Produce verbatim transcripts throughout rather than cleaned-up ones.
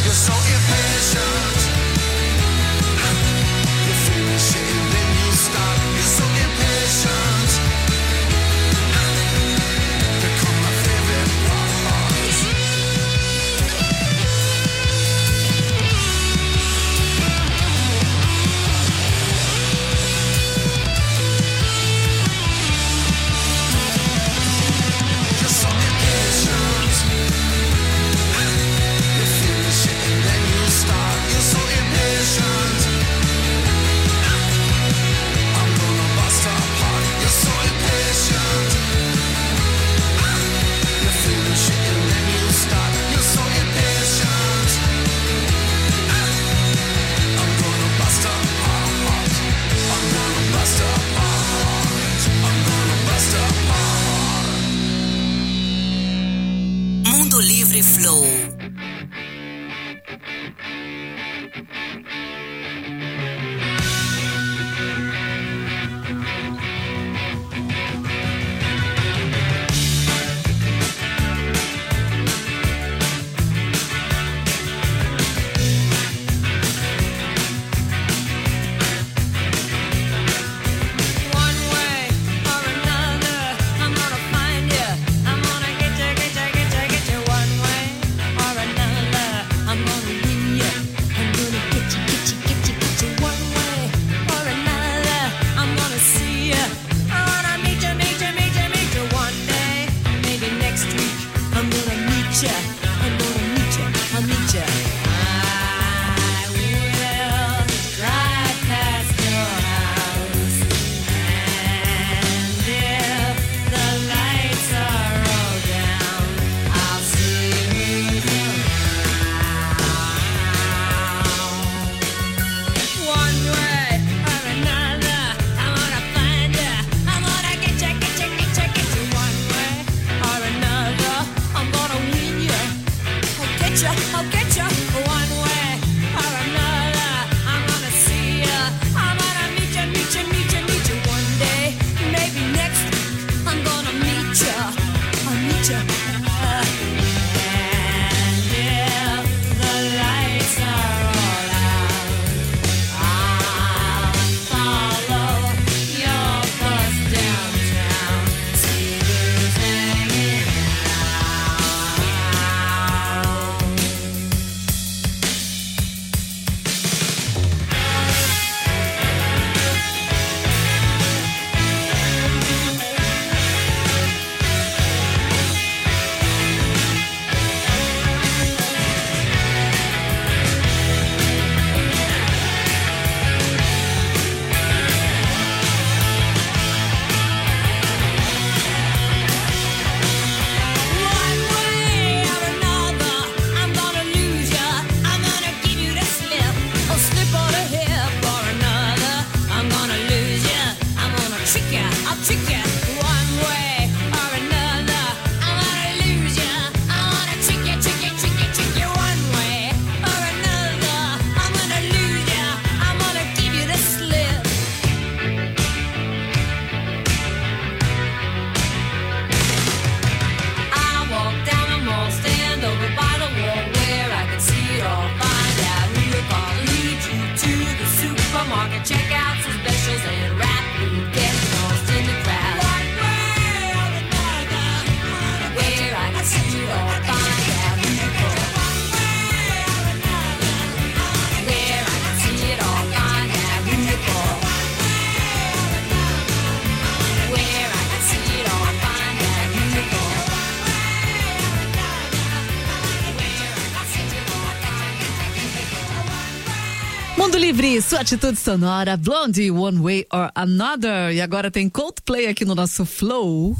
Mundo Livre, sua atitude sonora, Blondie, One Way or Another. E agora tem Coldplay aqui no nosso Flow.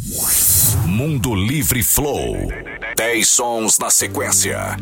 Mundo Livre Flow. dez sons na sequência.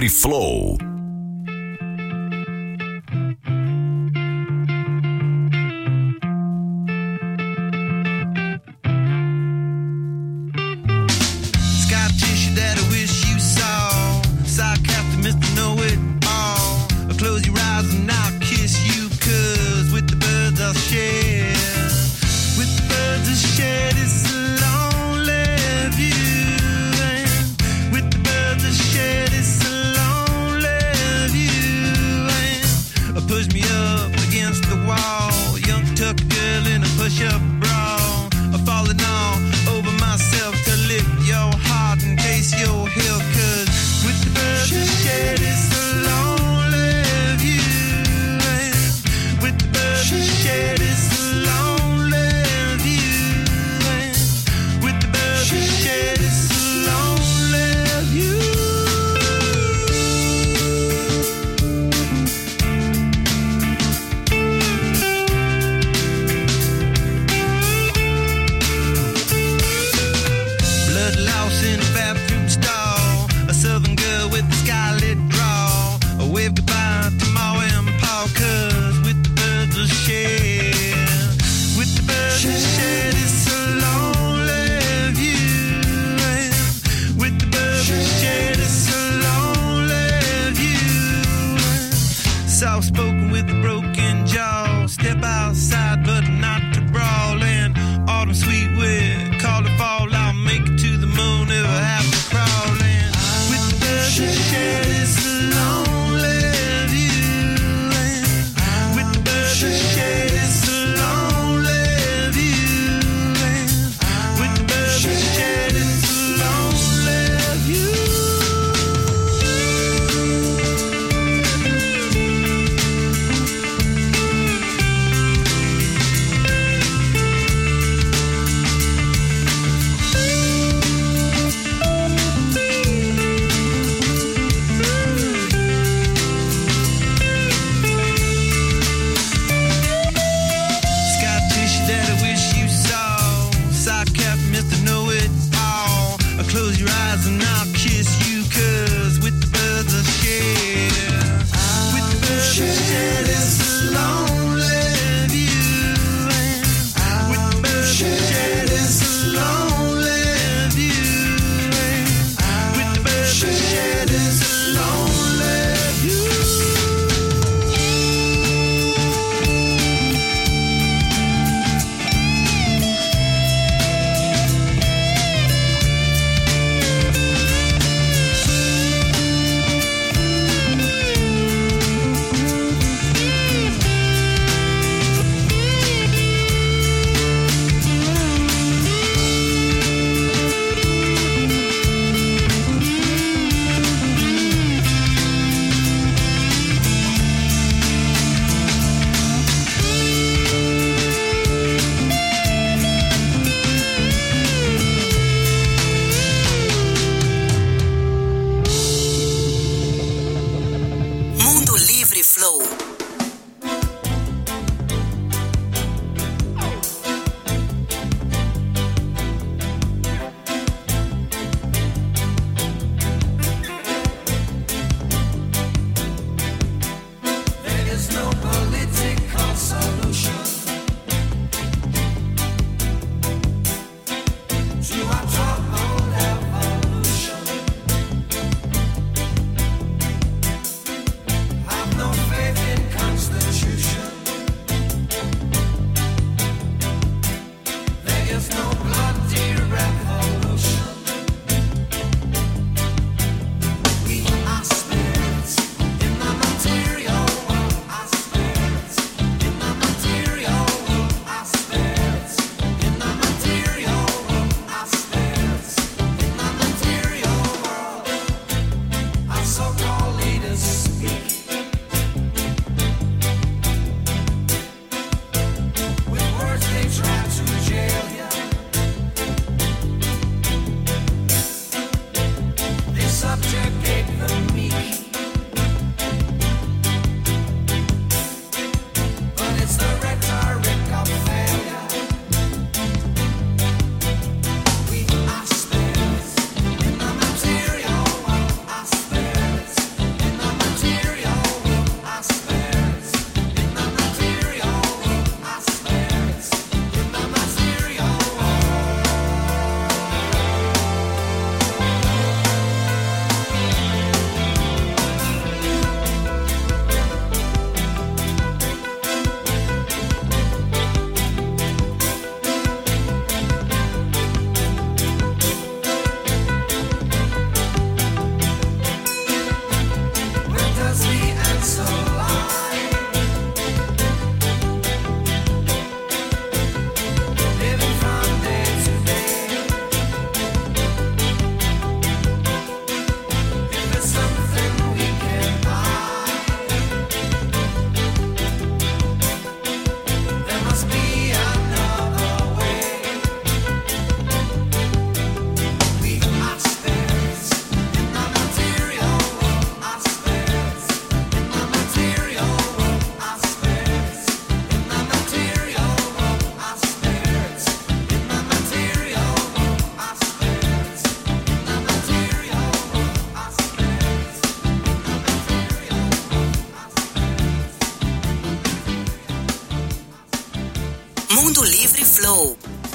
Livre Flow. Mundo Livre Flow.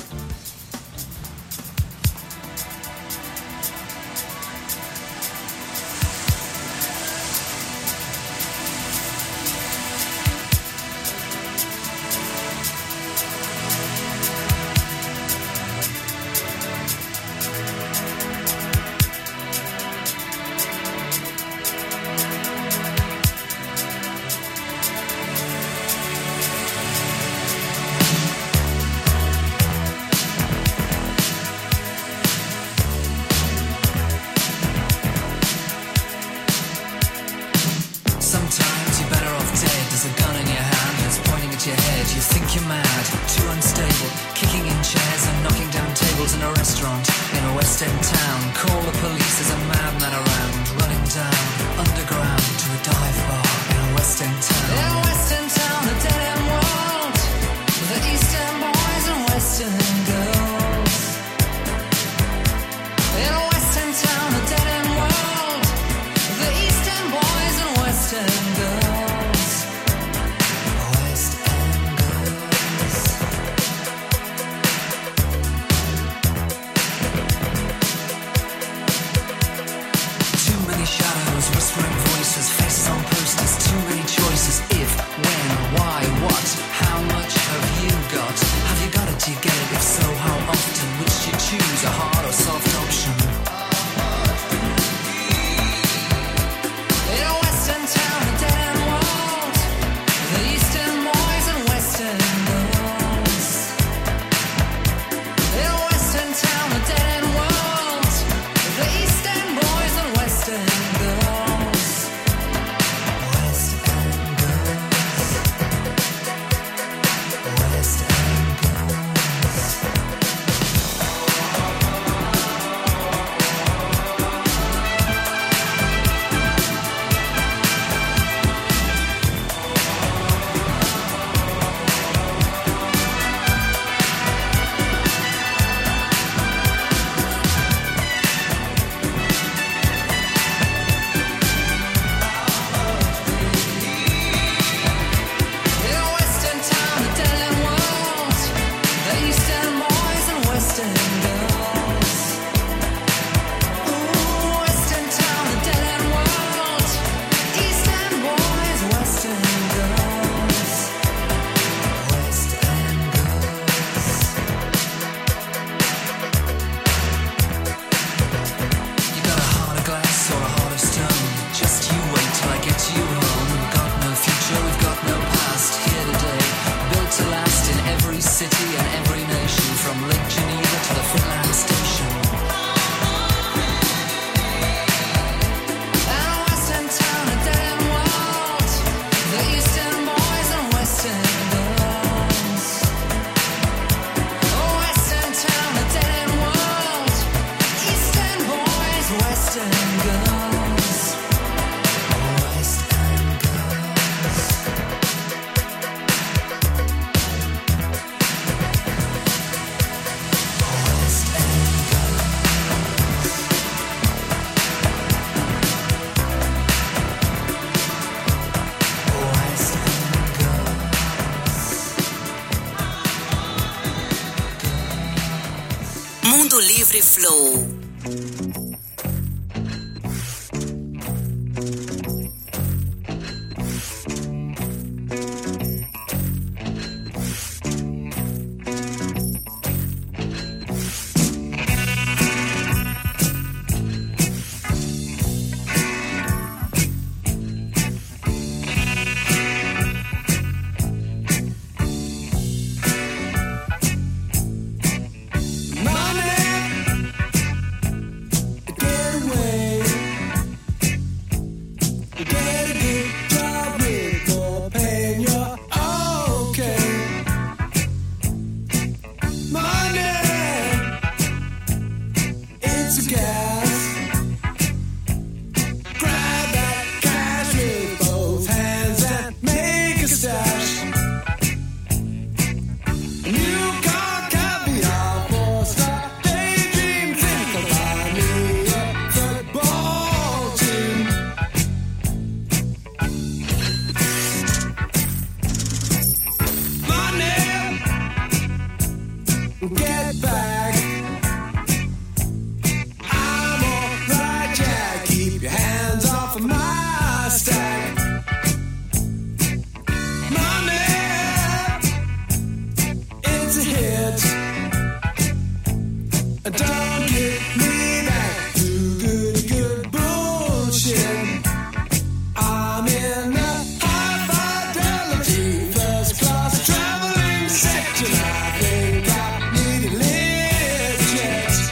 Mundo Livre Flow. Money get back. I'm alright, Jack. Keep your hands off of my stack. Money, it's a hit. Don't get me back to good, good bullshit. I'm in a high fidelity first class traveling section. I think I need a lift jet.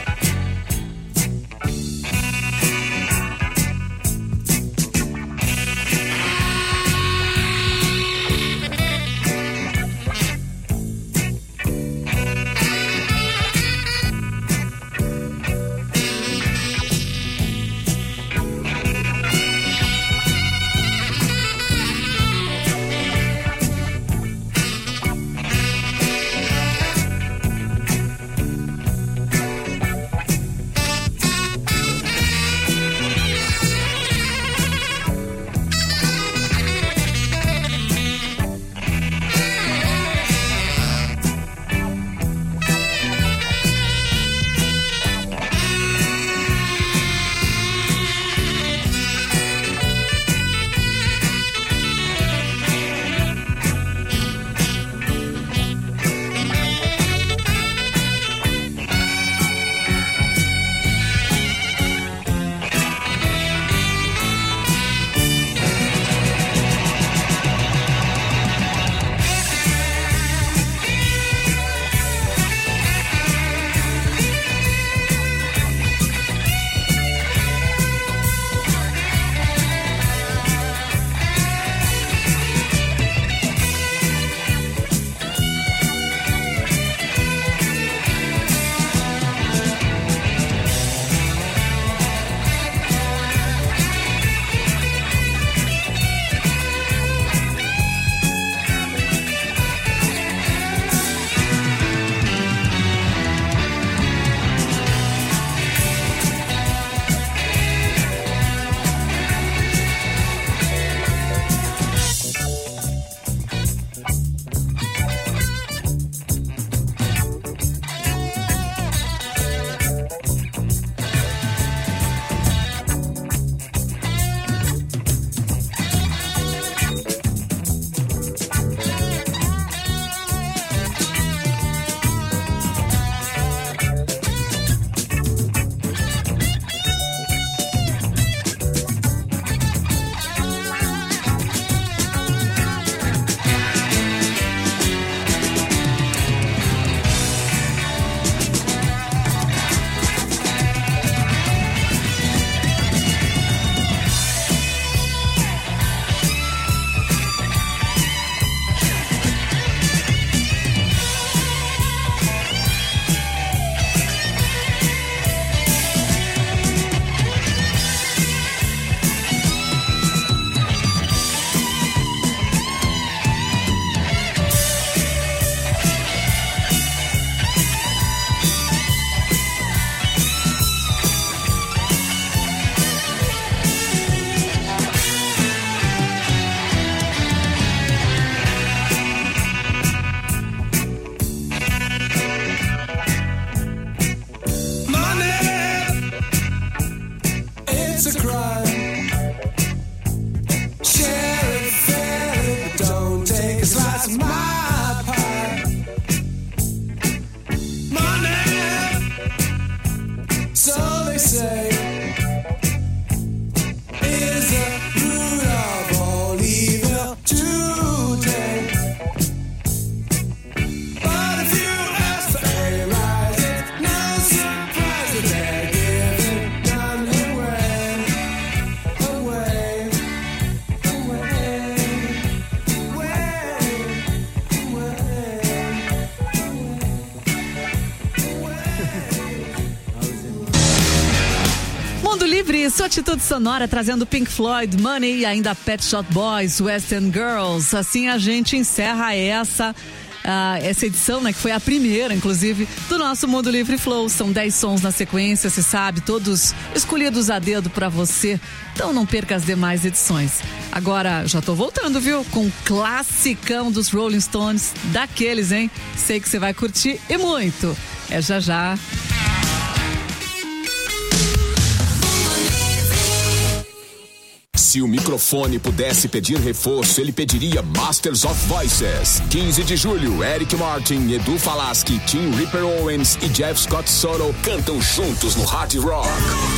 It's a crime. Share it, fair it, don't take a slice of my pie. Money, so they say, is the root of all evil today. But if you ask for a rise, it's no surprise that they're giving none away, away, away, Mundo Livre, sua atitude sonora trazendo Pink Floyd, Money e ainda Pet Shop Boys, Western Girls. Assim a gente encerra essa ah, essa edição, né, que foi a primeira, inclusive, do nosso Mundo Livre Flow. São dez sons na sequência, você sabe, todos escolhidos a dedo pra você. Então não perca as demais edições. Agora, já tô voltando, viu? Com um classicão dos Rolling Stones, daqueles, hein? Sei que você vai curtir e muito. É já já. Se o microfone pudesse pedir reforço, ele pediria Masters of Voices. quinze de julho, Eric Martin, Edu Falaschi, Tim Ripper Owens e Jeff Scott Soto cantam juntos no Hard Rock.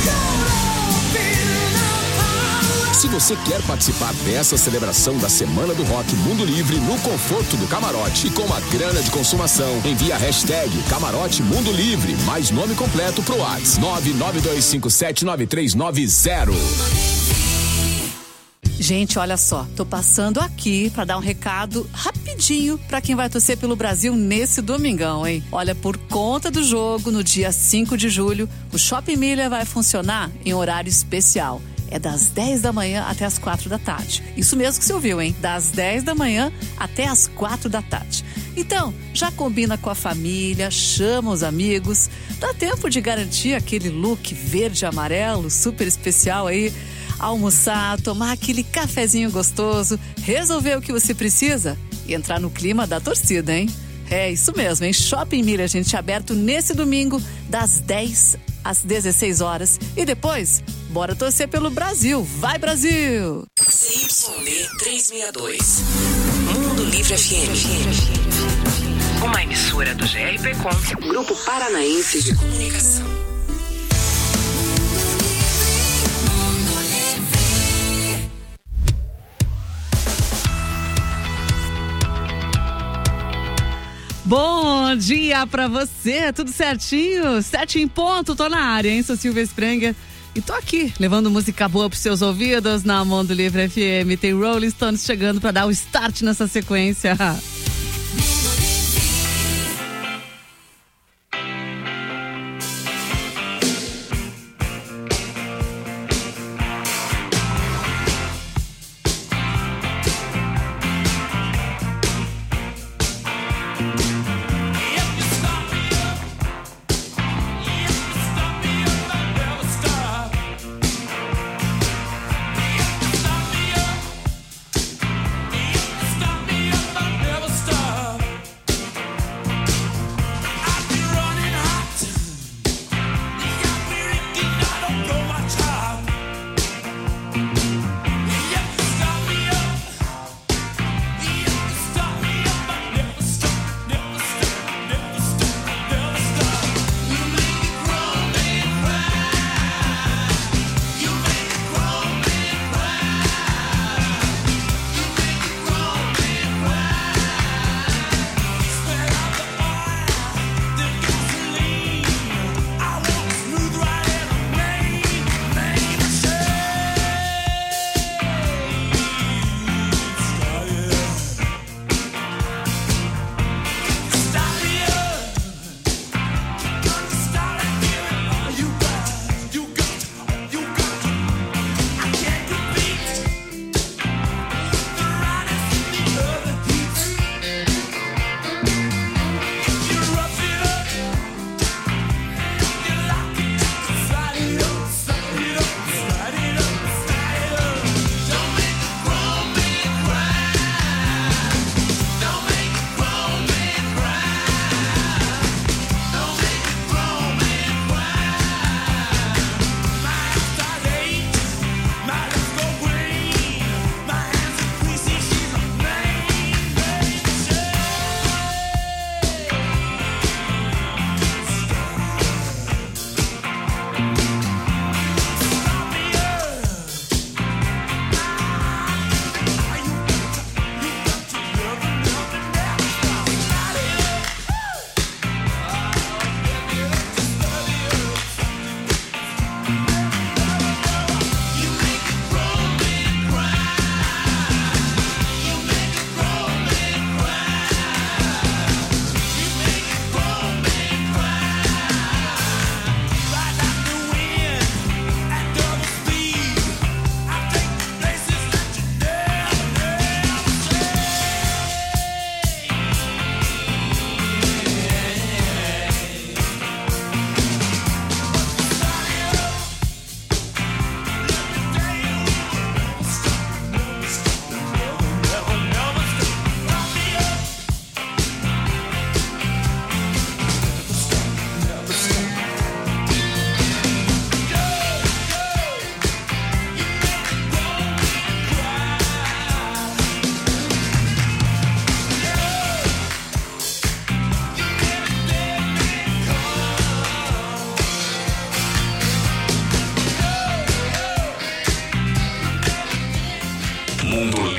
Se você quer participar dessa celebração da Semana do Rock Mundo Livre no conforto do camarote e com uma grana de consumação, envie a hashtag Camarote Mundo Livre, mais nome completo pro WhatsApp nove nove dois cinco sete nove três nove zero. Gente, olha só, tô passando aqui pra dar um recado rapidinho pra quem vai torcer pelo Brasil nesse domingão, hein? Olha, por conta do jogo, no dia cinco de julho, o Shopping Milha vai funcionar em horário especial. É das dez da manhã até as quatro da tarde. Isso mesmo que você ouviu, hein? Das dez da manhã até as quatro da tarde. Então, já combina com a família, chama os amigos, dá tempo de garantir aquele look verde e amarelo super especial aí, almoçar, tomar aquele cafezinho gostoso, resolver o que você precisa e entrar no clima da torcida, hein? É isso mesmo, hein? Shopping Milha, gente, aberto nesse domingo, das dez às dezesseis horas. E depois, bora torcer pelo Brasil. Vai, Brasil! C Y B trezentos e sessenta e dois. Mundo Livre F M. Uma emissora do G R P Com, Grupo Paranaense de Comunicação. Bom dia pra você, tudo certinho? Sete em ponto, tô na área, hein? Sou Silvia Spranger e tô aqui, levando música boa pros seus ouvidos na Mundo Livre F M. Tem Rolling Stones chegando pra dar o start nessa sequência. Never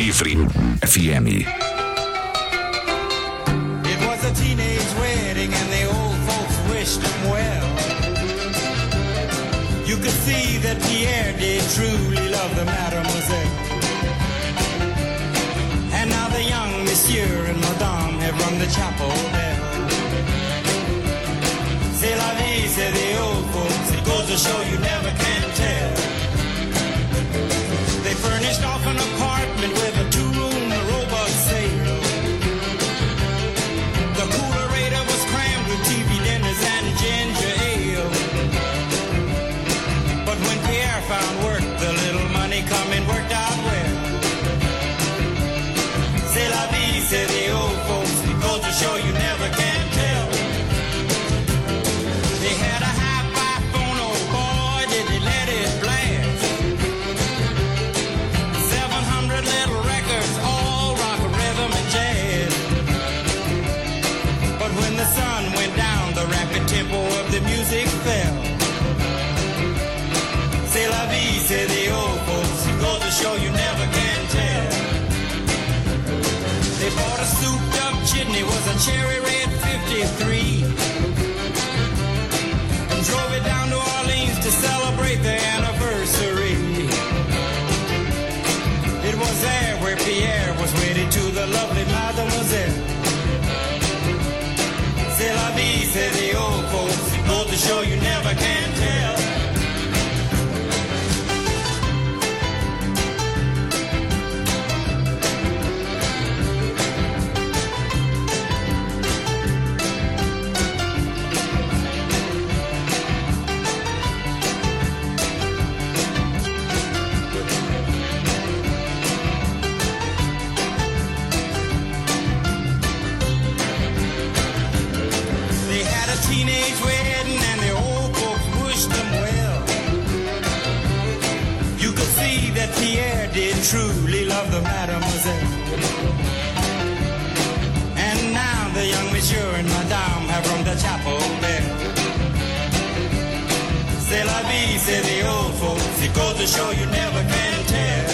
Livre F M. It was a teenage wedding and the old folks wished him well. You could see that Pierre did truly love the mademoiselle. And now the young monsieur and madame have rung the chapel bell. C'est la vie, say the old folks. It goes to show you never can tell. They furnished off an apartment with a two-room robot sale. The coolerator was crammed with T V dinners and ginger ale. But when Pierre found work, the little money coming worked out well. C'est la vie, say the old folks. It goes to show you never can tell. They had a hi-fi phone, oh boy, did they let it blast. Seven hundred little records, all rock, rhythm, and jazz. But when the sun went down, the rapid tempo of the music fell. C'est la vie, say the old folks. It goes to show you never can tell. They bought a souped-up jitney, was a cherry red fifty-three. And drove it down to Orleans to celebrate their anniversary. It was there where Pierre was wedded to the lovely mademoiselle. C'est la vie, say the old folks. It goes to show you never can tell. Teenage wedding and the old folks wished them well. You could see that Pierre did truly love the mademoiselle. And now the young monsieur and madame have rung the chapel bell. C'est la vie, say the old folks. It goes to show you never can tell.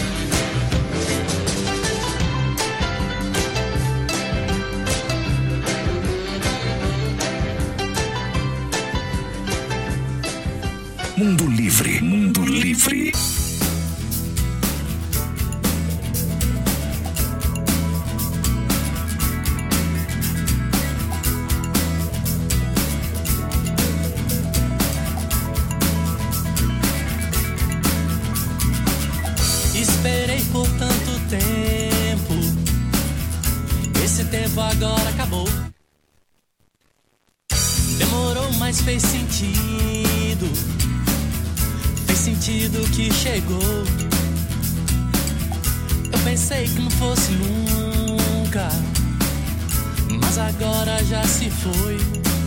Mundo Livre, Mundo Livre. Esperei por tanto tempo, esse tempo agora acabou. Demorou, mas fez sentido. Sentido que chegou. Eu pensei que não fosse nunca, mas agora já se foi.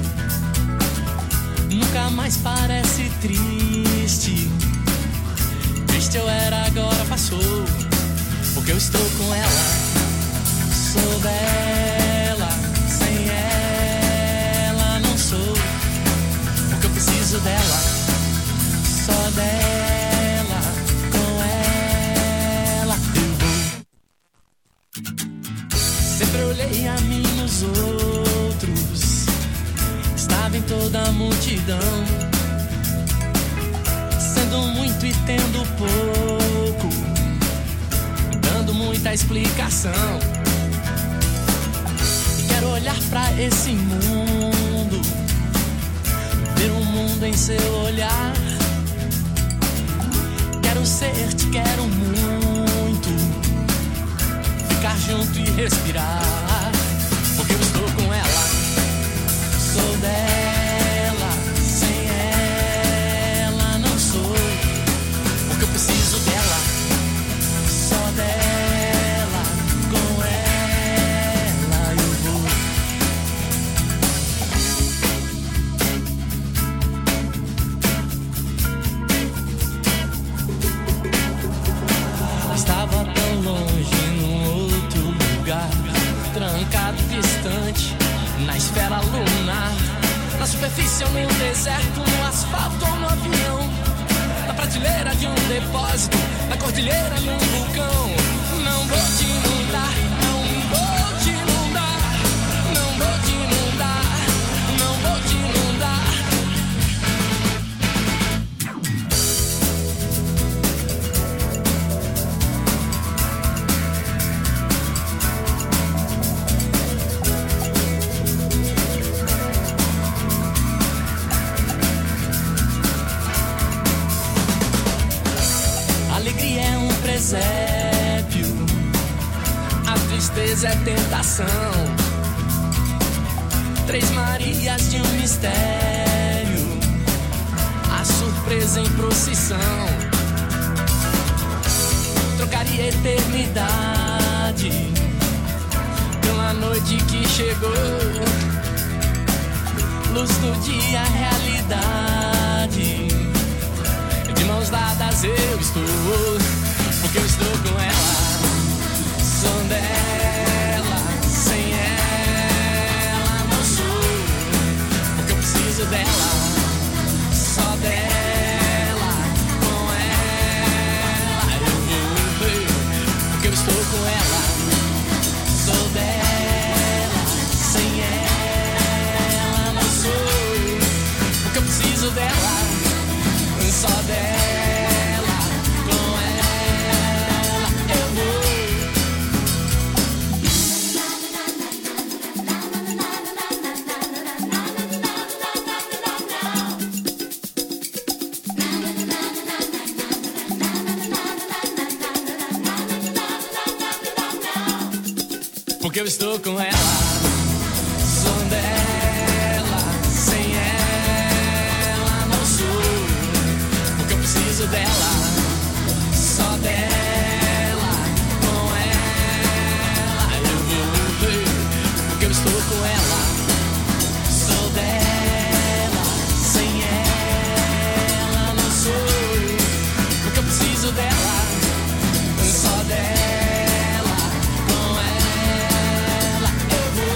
Nunca mais parece triste. Triste eu era, agora passou. Porque eu estou com ela. Sou dela, sem ela não sou. Porque eu preciso dela. Só dela, com ela eu vou. Sempre olhei a mim nos outros, estava em toda a multidão, sendo muito e tendo pouco, dando muita explicação. Quero olhar pra esse mundo, ver o mundo em seu olhar. Quero ser, te quero muito, ficar junto e respirar. Porque eu estou com ela, sou dela, sem ela não sou. Porque eu preciso dela, só dela, com ela eu vou. Estava tão longe num outro lugar, trancado, distante, na esfera lunar, na superfície ou no deserto, no asfalto ou no avião, na prateleira de um depósito, na cordilheira num vulcão. Não vou te inundar, não vou te inundar, não vou te inundar, não vou te inundar. Alegria é um presépio, a tristeza é tentação. Três Marias de um mistério, a surpresa em procissão. Trocaria eternidade pela noite que chegou. Luz do dia, realidade. De mãos dadas eu estou, porque eu estou com ela. Sou dela, sem ela não sou, porque eu preciso dela. Só dela, com ela eu vou, porque eu estou com ela. Sou dela, sem ela não sou, porque eu preciso dela. Só dela, com ela eu vou. Porque eu estou com ela. Sou dela, sem ela não sou, preciso dela, só dela, com ela eu vou, porque eu estou com ela. Sou dela, sem ela não sou, porque eu preciso dela, só dela, com ela eu vou.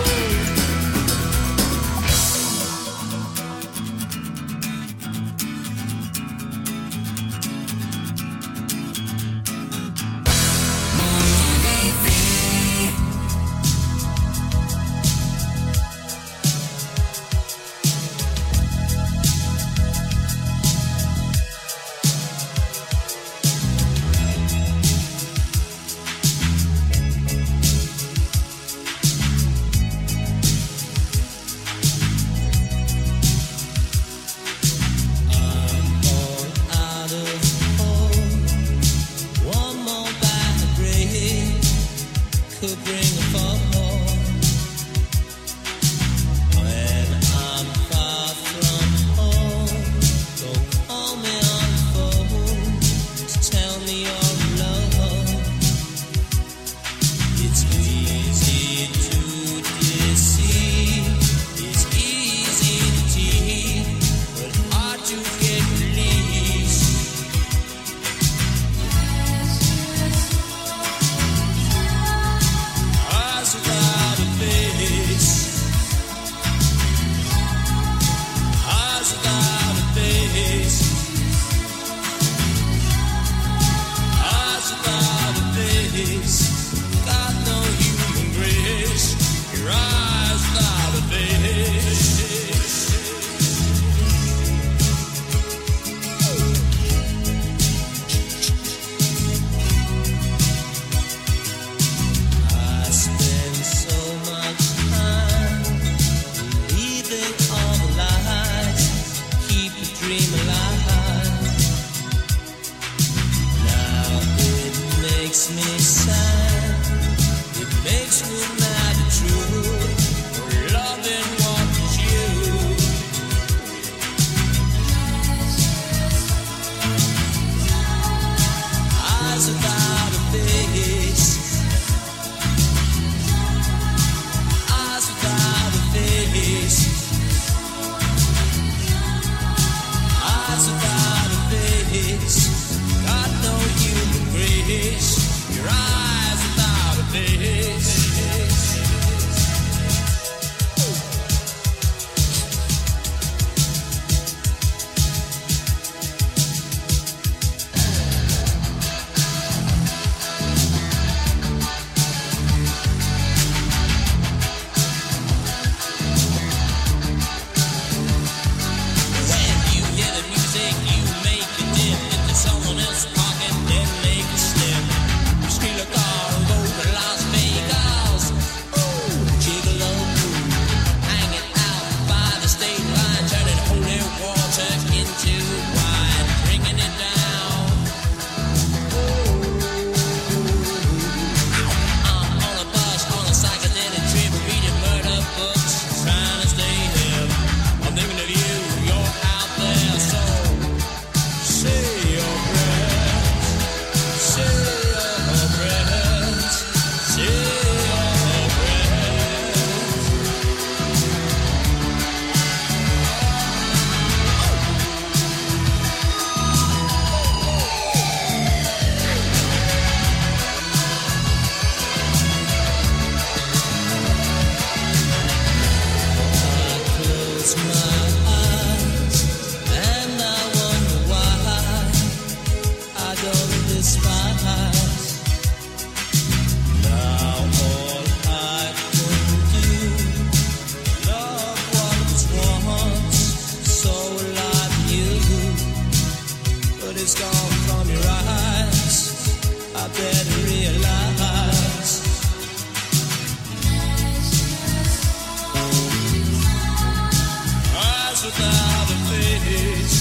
without a face.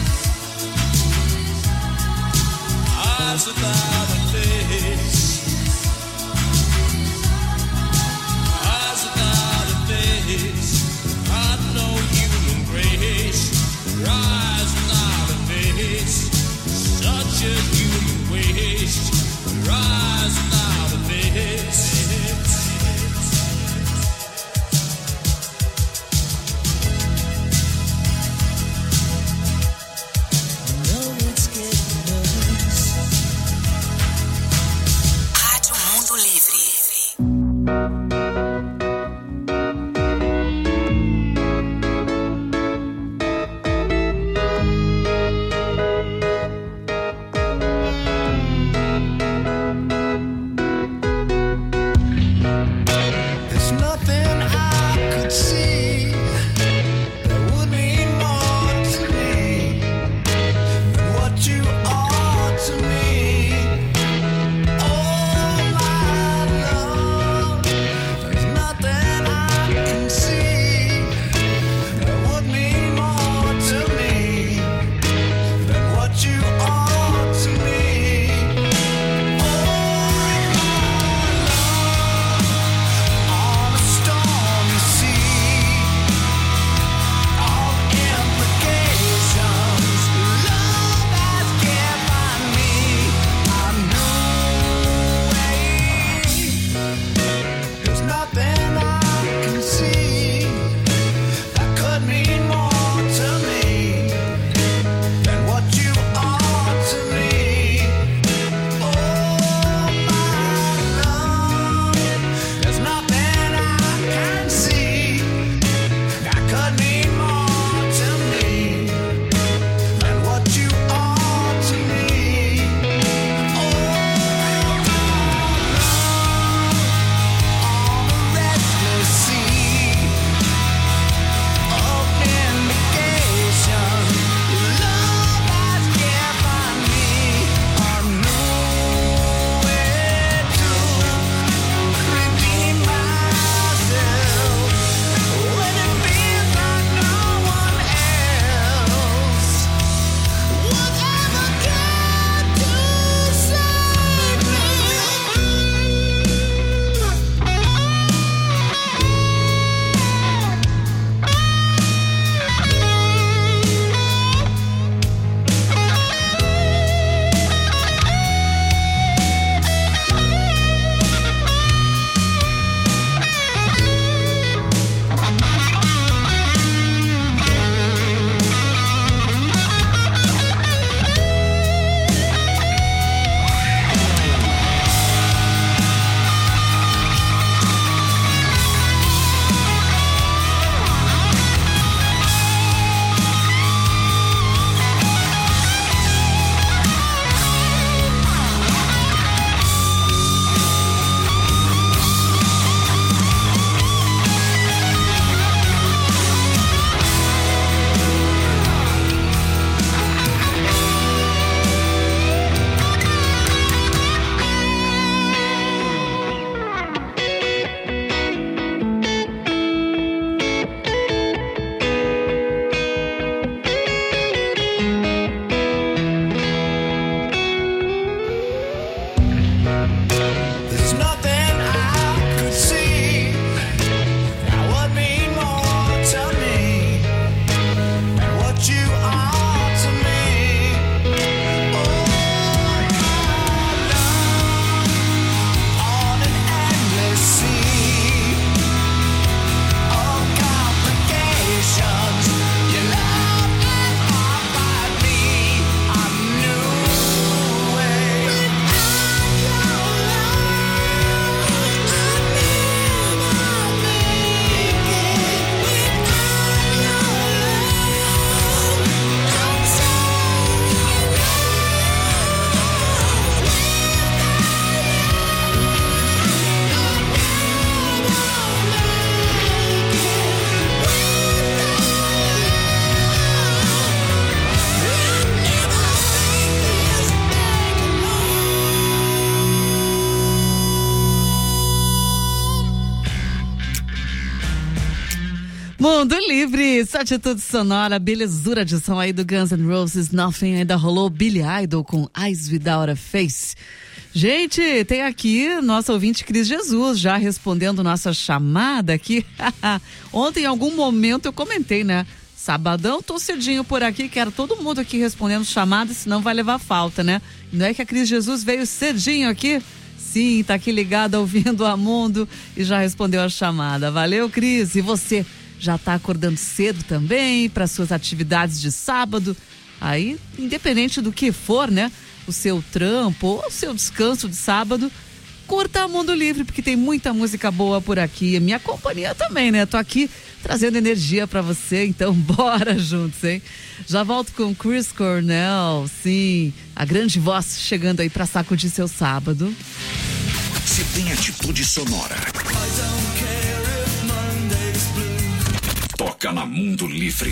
Eyes without a face. Eyes without a face. Got no human grace. Your eyes without a face. Such a human waste. Your eyes without a face. Mundo Livre, sua atitude sonora, belezura de som aí do Guns N' Roses, Nothing, ainda rolou Billy Idol com Eyes Without a Face. Gente, tem aqui nosso ouvinte Cris Jesus já respondendo nossa chamada aqui. Ontem em algum momento eu comentei, né? Sabadão, tô cedinho por aqui, quero todo mundo aqui respondendo chamada, senão vai levar falta, né? Não é que a Cris Jesus veio cedinho aqui? Sim, tá aqui ligada ouvindo a Mundo e já respondeu a chamada. Valeu, Cris. E você? Já está acordando cedo também para suas atividades de sábado? Aí, independente do que for, né? O seu trampo ou o seu descanso de sábado, curta a Mundo Livre, porque tem muita música boa por aqui. A minha companhia também, né? Tô aqui trazendo energia para você, então bora juntos, hein? Já volto com Chris Cornell, sim, a grande voz chegando aí para sacudir seu sábado. Se tem atitude sonora, toca na Mundo Livre.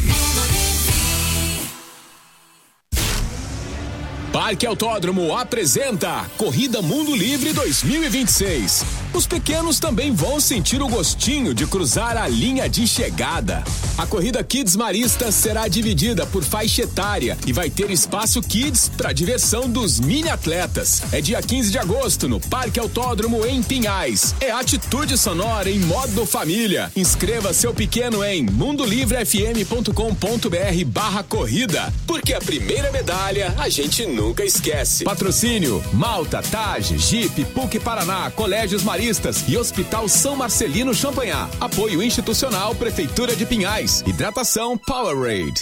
Parque Autódromo apresenta Corrida Mundo Livre dois mil e vinte e seis. Os pequenos também vão sentir o gostinho de cruzar a linha de chegada. A corrida Kids Marista será dividida por faixa etária e vai ter espaço Kids para diversão dos mini atletas. É dia quinze de agosto no Parque Autódromo em Pinhais. É atitude sonora em modo família. Inscreva seu pequeno em mundolivrefm.com.br barra corrida, porque a primeira medalha a gente nunca esquece. Patrocínio Malta, Tage, Jeep, P U C Paraná, Colégios Maristas e Hospital São Marcelino Champanhar. Apoio institucional Prefeitura de Pinhais. Hidratação Powerade.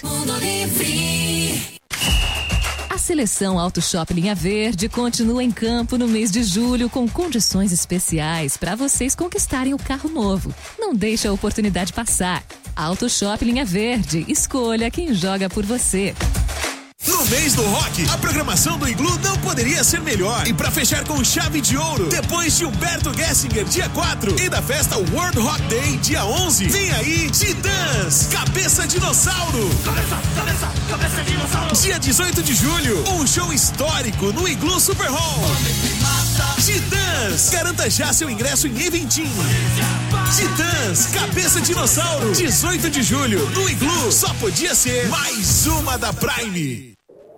A seleção Auto Shop Linha Verde continua em campo no mês de julho com condições especiais para vocês conquistarem o carro novo. Não deixe a oportunidade passar. Auto Shop Linha Verde. Escolha quem joga por você. No mês do rock, a programação do Iglu não poderia ser melhor. E pra fechar com chave de ouro, depois de Humberto Gessinger, dia quatro, e da festa World Rock Day, dia onze, vem aí Titãs, Cabeça Dinossauro. Cabeça, cabeça, cabeça dinossauro. Dia dezoito de julho, um show histórico no Iglu Super Hall. Titãs, garanta já seu ingresso em Eventim. Titãs, Cabeça Dinossauro, dezoito de julho, no Iglu. Só podia ser mais uma da Prime.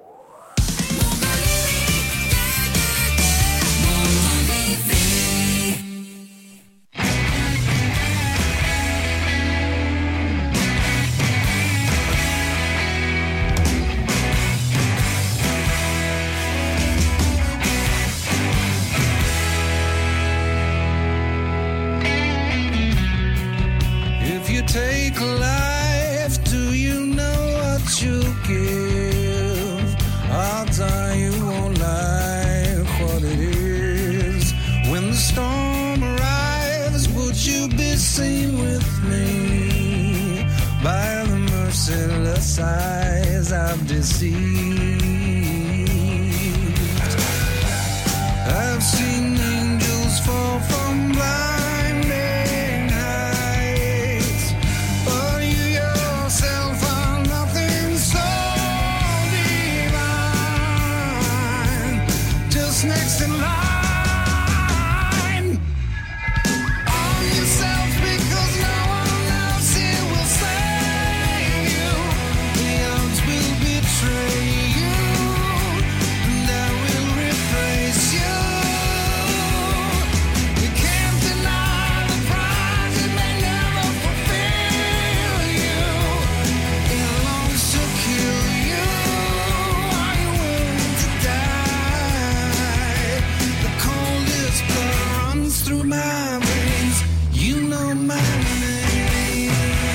Take life, do you know what you give? Odds are you won't like what it is. When the storm arrives, would you be seen with me? By the merciless eyes I've deceived. I've seen angels fall from blind. Next in line, arm yourself because no one else here will save you. The odds will betray you, and I will replace you. You can't deny the prize, it may never fulfill you. It longs to kill you. Are you willing to die? Through my veins, you know my name.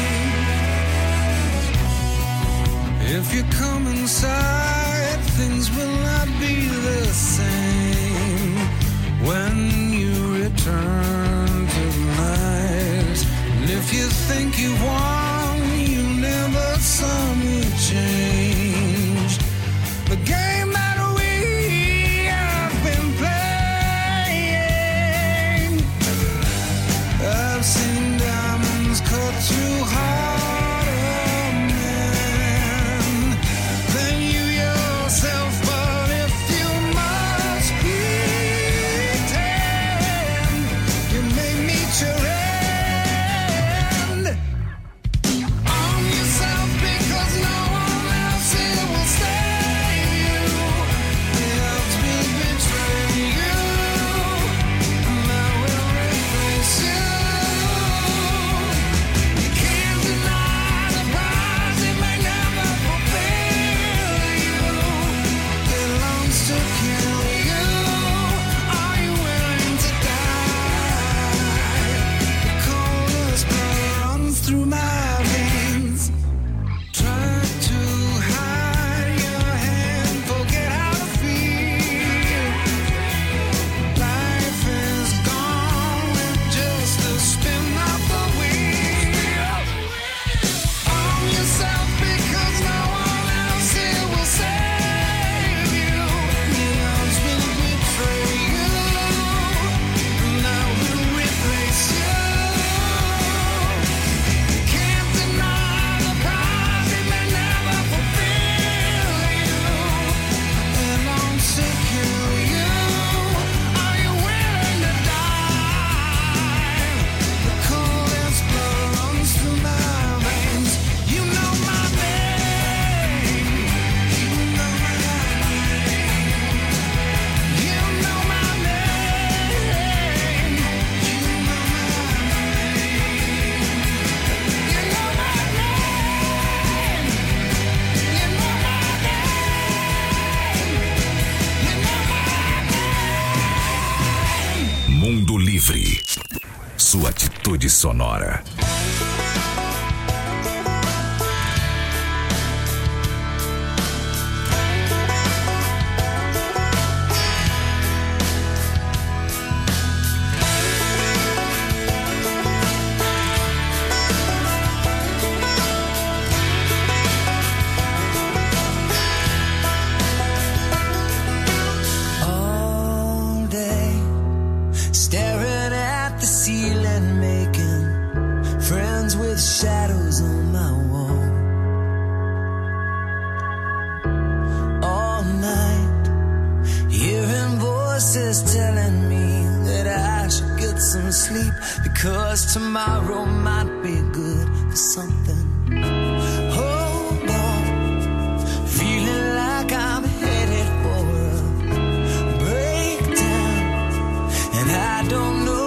If you come inside, things will not be the same. When you return to the night, and if you think you won, you never saw me change. The game that we have been playing. I've seen diamonds cut through heart of man. Then you yourself, but if you must pretend, you may meet your end. identidade sonora. Shadows on my wall all night, hearing voices telling me that I should get some sleep, because tomorrow might be good for something. Hold on, feeling like I'm headed for a breakdown, and I don't know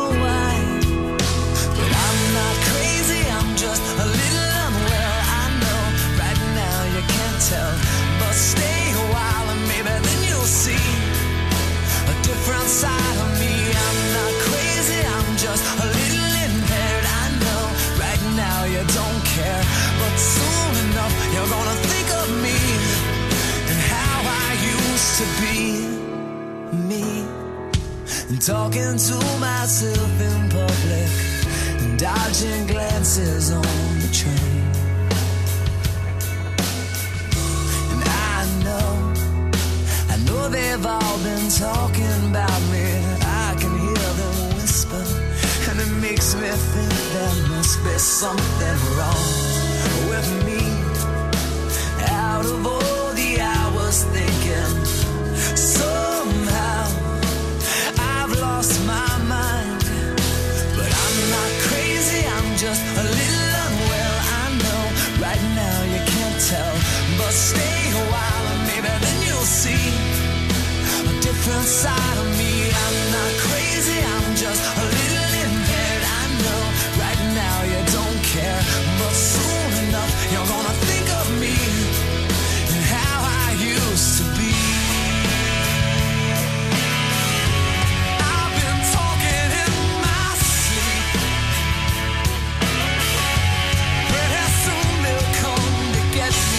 but stay a while and maybe then you'll see a different side of me. I'm not crazy, I'm just a little impaired. I know right now you don't care, but soon enough you're gonna think of me and how I used to be me, and talking to myself in public and dodging glances on the train. They've all been talking about me. I can hear them whisper, and it makes me think there must be something wrong with me. Out of all the hours thinking, somehow I've lost my mind. But I'm not crazy, I'm just a little unwell. I know right now you can't tell, but stay a while and maybe then you'll see different side of me. I'm not crazy, I'm just a little impaired. I know right now you don't care, but soon enough you're gonna think of me and how I used to be. I've been talking in my sleep. Pretty soon they'll come to get me.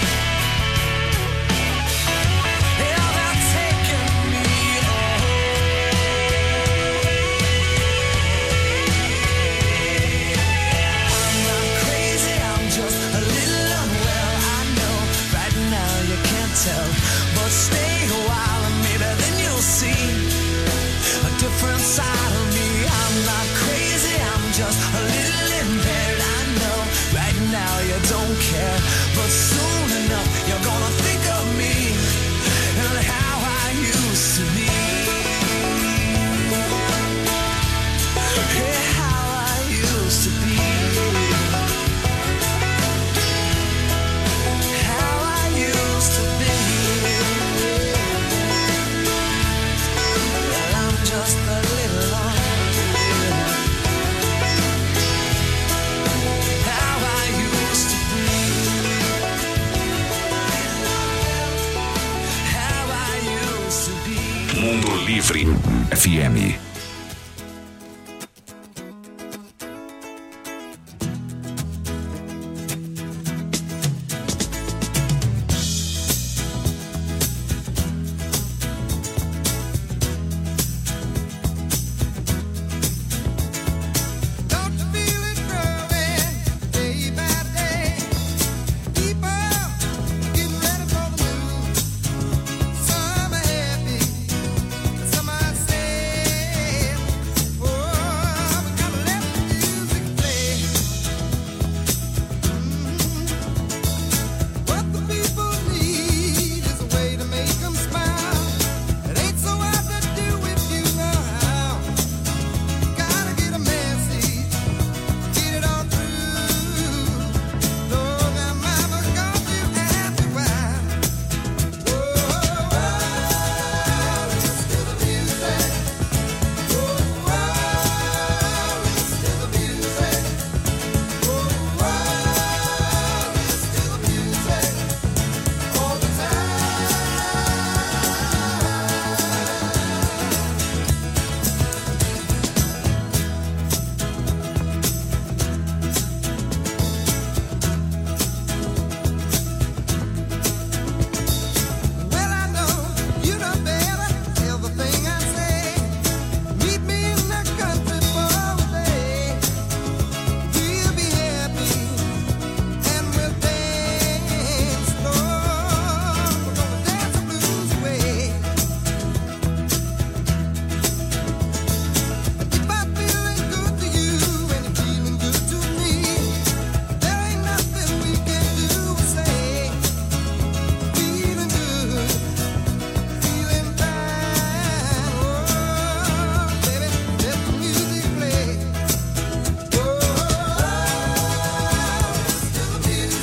But stay a while and maybe then you'll see a different side of me. I'm not crazy, I'm just a little impaired. I know right now you don't care, but soon enough you're gonna think of me and how I used to be. Yeah, how I used to be. Mundo Livre F M.